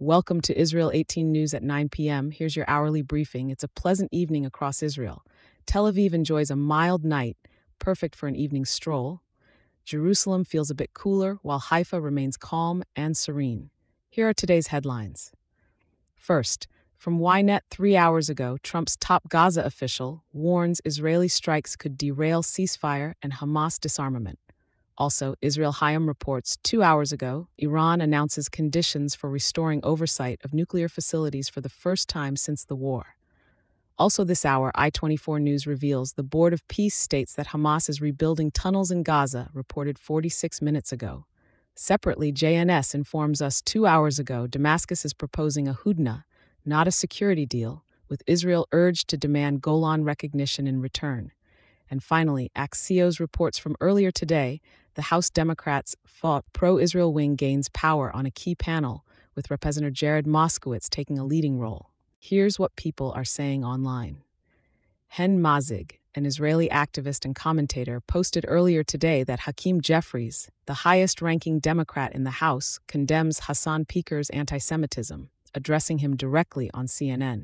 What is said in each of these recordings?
Welcome to Israel 18 News at 9 p.m. Here's your hourly briefing. It's a pleasant evening across Israel. Tel Aviv enjoys a mild night, perfect for an evening stroll. Jerusalem feels a bit cooler, while Haifa remains calm and serene. Here are today's headlines. First, from Ynet 3 hours ago, Trump's top Gaza official warns Israeli strikes could derail ceasefire and Hamas disarmament. Also, Israel Hayom reports 2 hours ago, Iran announces conditions for restoring oversight of nuclear facilities for the first time since the war. Also this hour, I-24 News reveals the Board of Peace states that Hamas is rebuilding tunnels in Gaza, reported 46 minutes ago. Separately, JNS informs us 2 hours ago Damascus is proposing a hudna, not a security deal, with Israel urged to demand Golan recognition in return. And finally, Axios reports from earlier today the House Democrats' fought pro-Israel wing gains power on a key panel, with Representative Jared Moskowitz taking a leading role. Here's what people are saying online. Hen Mazig, an Israeli activist and commentator, posted earlier today that Hakeem Jeffries, the highest-ranking Democrat in the House, condemns Hassan Piker's anti-Semitism, addressing him directly on CNN.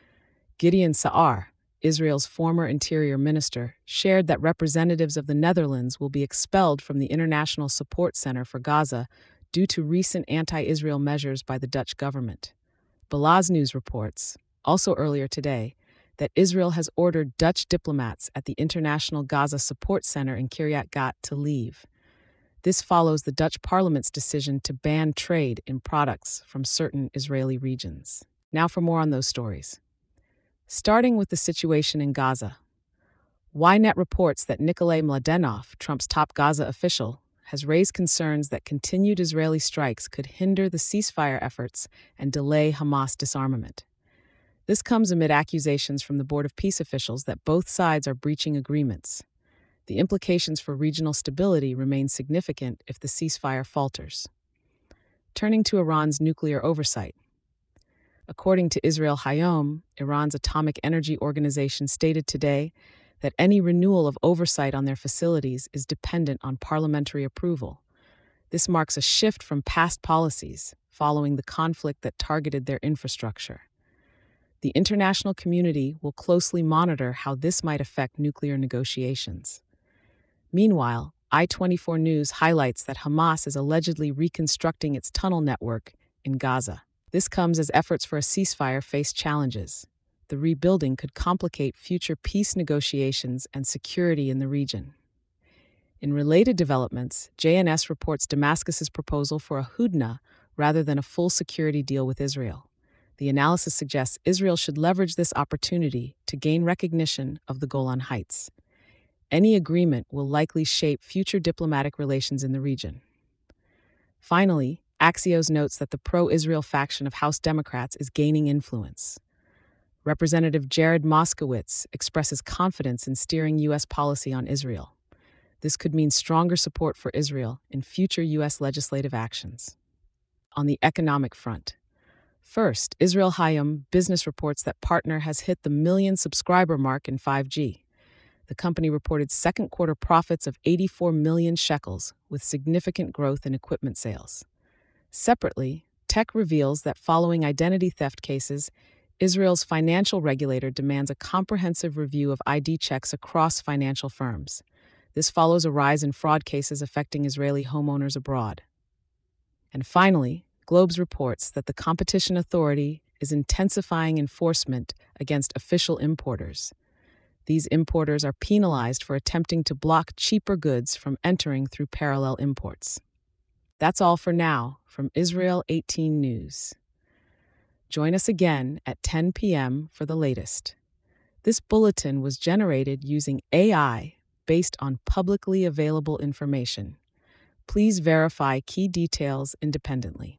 Gideon Saar, Israel's former interior minister, shared that representatives of the Netherlands will be expelled from the International Support Center for Gaza due to recent anti-Israel measures by the Dutch government. Balaz News reports, also earlier today, that Israel has ordered Dutch diplomats at the International Gaza Support Center in Kiryat Gat to leave. This follows the Dutch parliament's decision to ban trade in products from certain Israeli regions. Now for more on those stories. Starting with the situation in Gaza. Ynet reports that Nikolay Mladenov, Trump's top Gaza official, has raised concerns that continued Israeli strikes could hinder the ceasefire efforts and delay Hamas disarmament. This comes amid accusations from the Board of Peace officials that both sides are breaching agreements. The implications for regional stability remain significant if the ceasefire falters. Turning to Iran's nuclear oversight. According to Israel Hayom, Iran's Atomic Energy Organization stated today that any renewal of oversight on their facilities is dependent on parliamentary approval. This marks a shift from past policies, following the conflict that targeted their infrastructure. The international community will closely monitor how this might affect nuclear negotiations. Meanwhile, I-24 News highlights that Hamas is allegedly reconstructing its tunnel network in Gaza. This comes as efforts for a ceasefire face challenges. The rebuilding could complicate future peace negotiations and security in the region. In related developments, JNS reports Damascus's proposal for a hudna rather than a full security deal with Israel. The analysis suggests Israel should leverage this opportunity to gain recognition of the Golan Heights. Any agreement will likely shape future diplomatic relations in the region. Finally, Axios notes that the pro-Israel faction of House Democrats is gaining influence. Representative Jared Moskowitz expresses confidence in steering U.S. policy on Israel. This could mean stronger support for Israel in future U.S. legislative actions. On the economic front. First, Israel Hayom Business reports that Partner has hit the million subscriber mark in 5G. The company reported second quarter profits of 84 million shekels, with significant growth in equipment sales. Separately, Tech reveals that following identity theft cases, Israel's financial regulator demands a comprehensive review of ID checks across financial firms. This follows a rise in fraud cases affecting Israeli homeowners abroad. And finally, Globes reports that the Competition Authority is intensifying enforcement against official importers. These importers are penalized for attempting to block cheaper goods from entering through parallel imports. That's all for now from Israel 18 News. Join us again at 10 p.m. for the latest. This bulletin was generated using AI based on publicly available information. Please verify key details independently.